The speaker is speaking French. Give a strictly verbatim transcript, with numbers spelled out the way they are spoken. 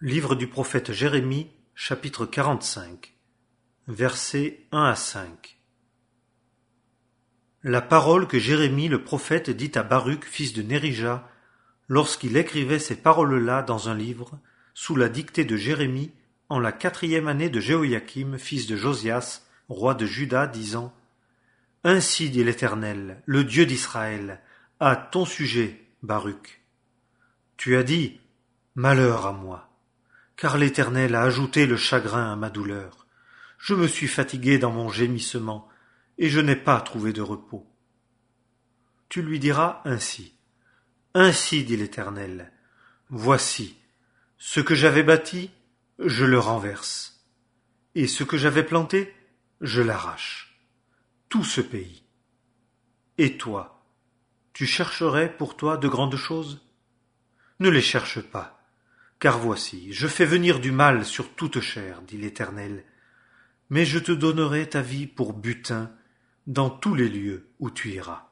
Livre du prophète Jérémie, chapitre quarante-cinq, versets un à cinq. La parole que Jérémie le prophète dit à Baruch, fils de Nérija, lorsqu'il écrivait ces paroles-là dans un livre, sous la dictée de Jérémie, en la quatrième année de Jéhoïakim, fils de Josias, roi de Juda, disant « Ainsi dit l'Éternel, le Dieu d'Israël, à ton sujet, Baruch. Tu as dit « Malheur à moi ». Car l'Éternel a ajouté le chagrin à ma douleur. Je me suis fatigué dans mon gémissement, et je n'ai pas trouvé de repos. Tu lui diras ainsi. Ainsi dit l'Éternel. Voici, ce que j'avais bâti, je le renverse. Et ce que j'avais planté, je l'arrache. Tout ce pays. Et toi, tu chercherais pour toi de grandes choses? Ne les cherche pas. Car voici, je fais venir du mal sur toute chair, dit l'Éternel, mais je te donnerai ta vie pour butin dans tous les lieux où tu iras.